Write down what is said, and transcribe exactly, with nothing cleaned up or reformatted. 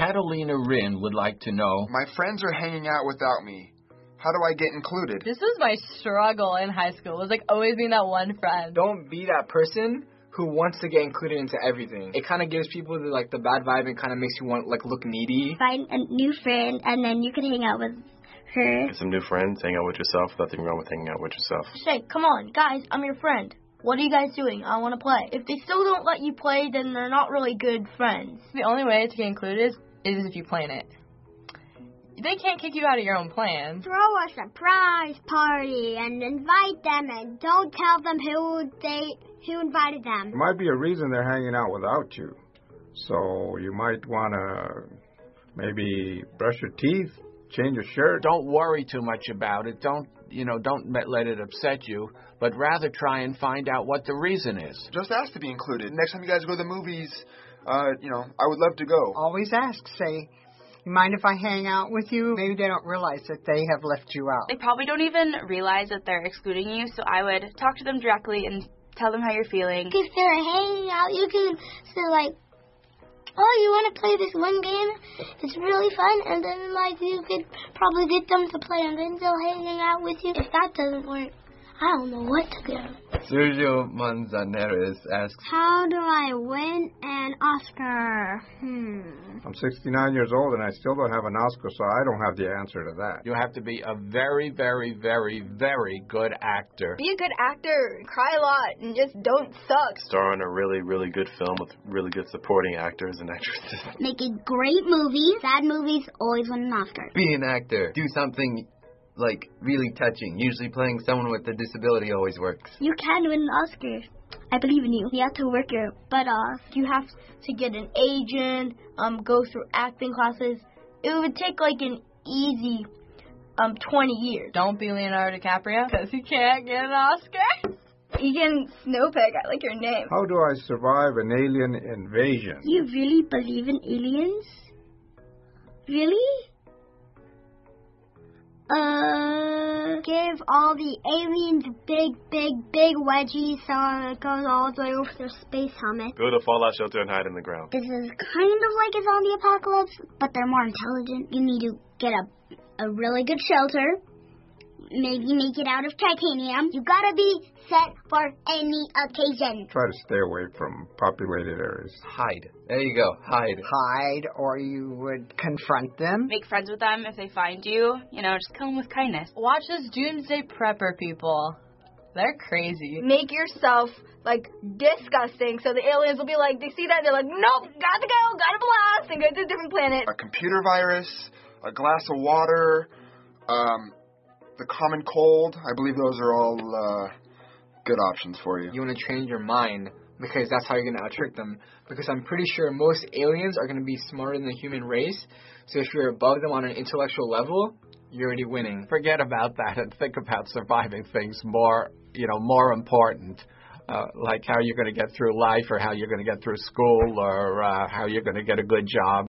Catalina Rin would like to know, my friends are hanging out without me. How do I get included? This was my struggle in high school. It was like always being that one friend. Don't be that person who wants to get included into everything. It kind of gives people the, like the bad vibe and kind of makes you want like look needy. Find a new friend and then you can hang out with her. Get some new friends, hang out with yourself. Nothing wrong with hanging out with yourself. Say, come on, guys, I'm your friend. What are you guys doing? I want to play. If they still don't let you play, then they're not really good friends. The only way to get included is, is if you plan it. They can't kick you out of your own plan. Throw a surprise party and invite them and don't tell them who they who invited them. There might be a reason they're hanging out without you. So you might want to maybe brush your teeth, change your shirt. don't worry too much about it. Don't, you know, don't let it upset you, but rather try and find out what the reason is. Just ask to be included. Next time you guys go to the movies, uh, you know, I would love to go. Always ask. Say, you mind if I hang out with you? Maybe they don't realize that they have left you out. They probably don't even realize that they're excluding you, so I would talk to them directly and tell them how you're feeling. If they're hanging out, you can say like, oh, you want to play this one game? It's really fun. And then, like, you could probably get them to play and then they'll hang out with you. If that doesn't work, I don't know what to do. Sergio Manzanares asks, how do I win an Oscar? Hmm. I'm sixty-nine years old and I still don't have an Oscar, so I don't have the answer to that. You have to be a very, very, very, very good actor. Be a good actor, cry a lot, and just don't suck. Star in a really, really good film with really good supporting actors and actresses. Make a great movie. Sad movies always win an Oscar. be an actor. Do something, like, really touching. Usually playing someone with a disability always works. You can win an Oscar. I believe in you. You have to work your butt off. You have to get an agent, um, go through acting classes. It would take like an easy um twenty years. Don't be Leonardo DiCaprio, because he can't get an Oscar. Egan Snowpeg, I like your name. How do I survive an alien invasion? You really believe in aliens? Really? Uh, give all the aliens big, big, big wedgies so it goes all the way over their space helmet. Build a fallout shelter and hide in the ground. This is kind of like a zombie apocalypse, but they're more intelligent. You need to get a, a really good shelter. Maybe make it out of titanium. You gotta be set for any occasion. Try to stay away from populated areas. Hide. There you go. Hide. Hide, or you would confront them. Make friends with them if they find you. You know, just kill them with kindness. Watch this Doomsday Prepper people. They're crazy. Make yourself, like, disgusting so the aliens will be like, they see that, they're like, nope, gotta go, gotta blast, and go to a different planet. A computer virus, a glass of water, um... the common cold, I believe those are all uh, good options for you. You want to train your mind because that's how you're going to out-trick them. Because I'm pretty sure most aliens are going to be smarter than the human race. So if you're above them on an intellectual level, you're already winning. Forget about that and think about surviving things more, you know, more important. Uh, like how you're going to get through life or how you're going to get through school or uh, how you're going to get a good job.